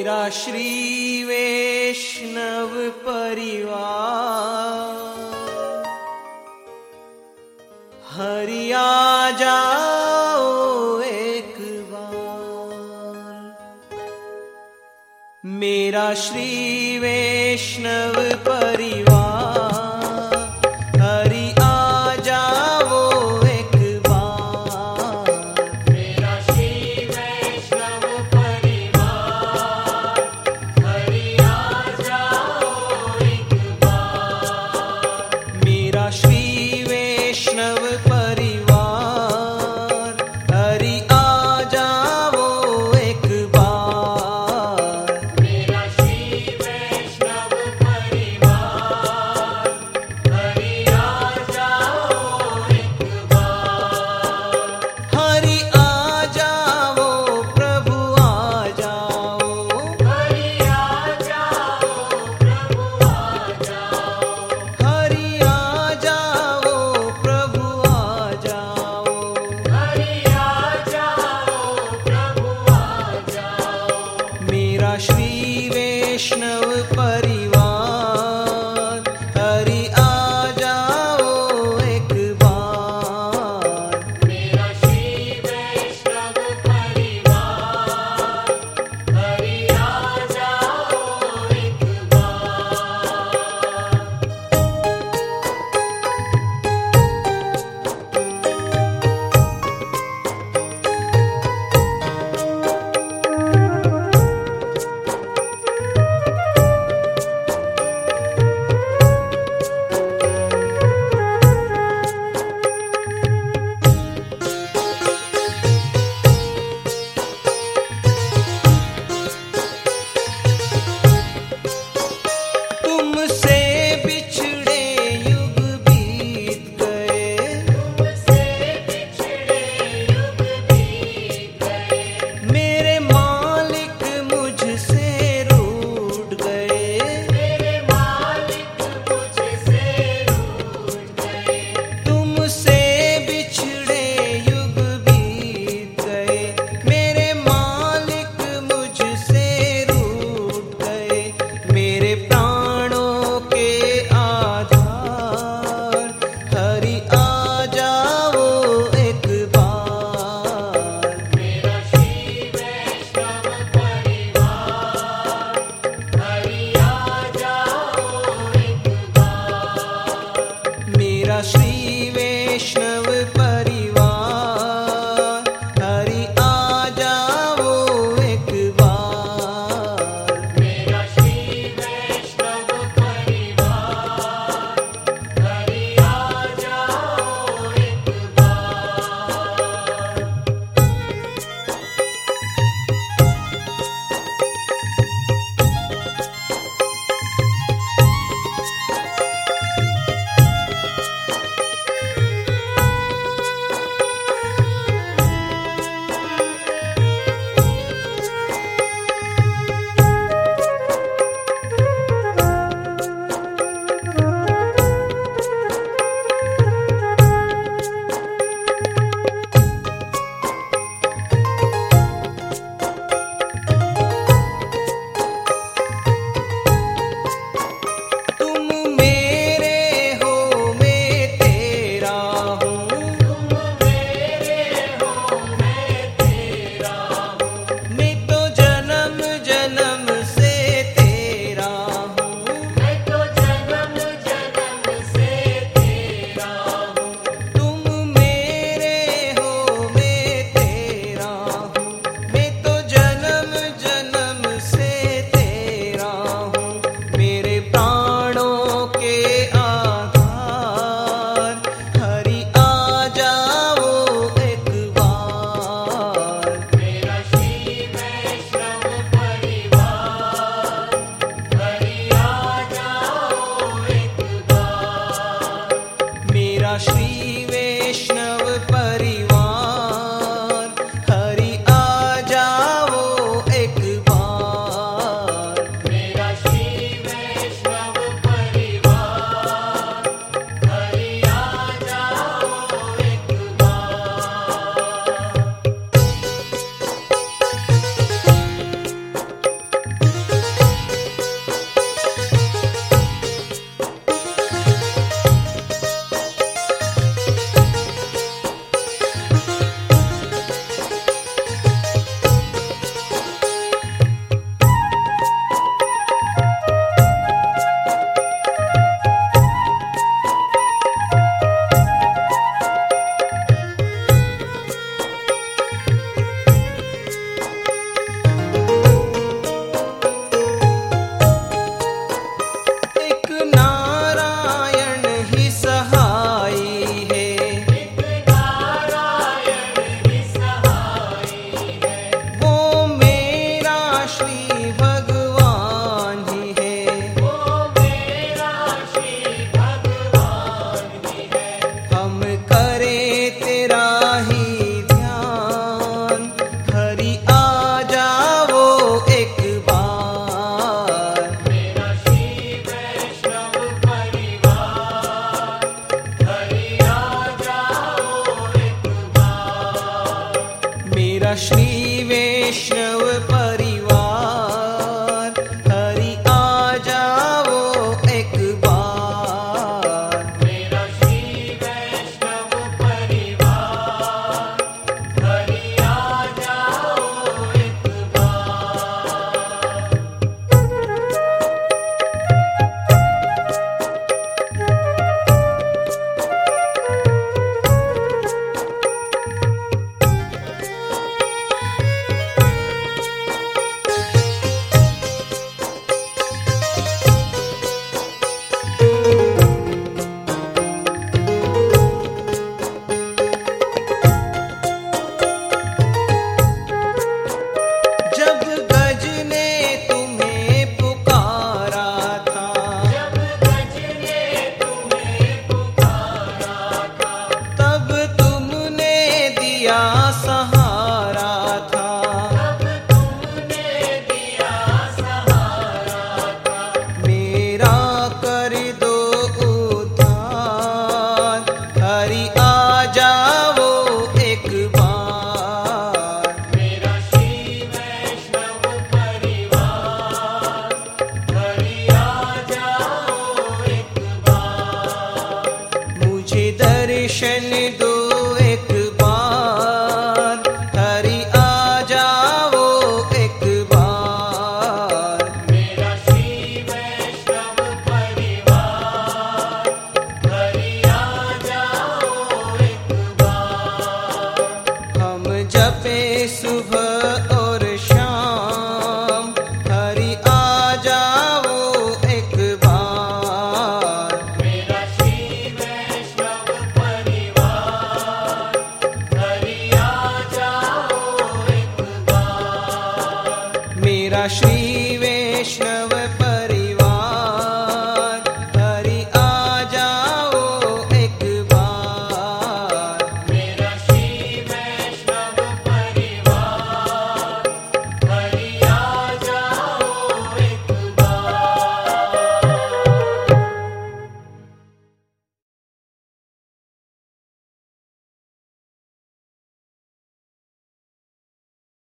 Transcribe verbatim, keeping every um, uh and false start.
मेरा श्री वैष्णव परिवार, हरि आ जाओ एक बार। मेरा श्री वैष्णव परिवार, हरि आ जाओ एक बार। मेरा श्री वैष्णव परिवार, हरि आ जाओ एक बार। मेरा श्री वैष्णव परिवार, हरि आ जाओ एक बार। मेरा श्री वैष्णव परिवार, मेरा श्री वैष्णव परिवार, हरि आ जाओ एक बार। मेरा श्री वैष्णव परिवार, हरि आ जाओ एक बार। जब गज ने तुम्हें पुकारा था, जब गज ने तुम्हें पुकारा था, तब तुमने दिया सहारा था। तब तुमने दिया सहारा था। मेरा कर दो उद्धार, हरि आ जाओ एक बार। मेरा श्री वैष्णव परिवार, हरि आ जाओ एक बार। मुझे दर्शन दो एक बार, हरि आ जाओ एक बार। मेरा श्री वैष्णव परिवार, हरि आ जाओ एक बार। हम जपे सुबह और शाम, हरि आ जाओ एक बार। मेरा श्री वैष्णव परिवार, हरि आ जाओ एक बार। मेरा श्री वैष्णव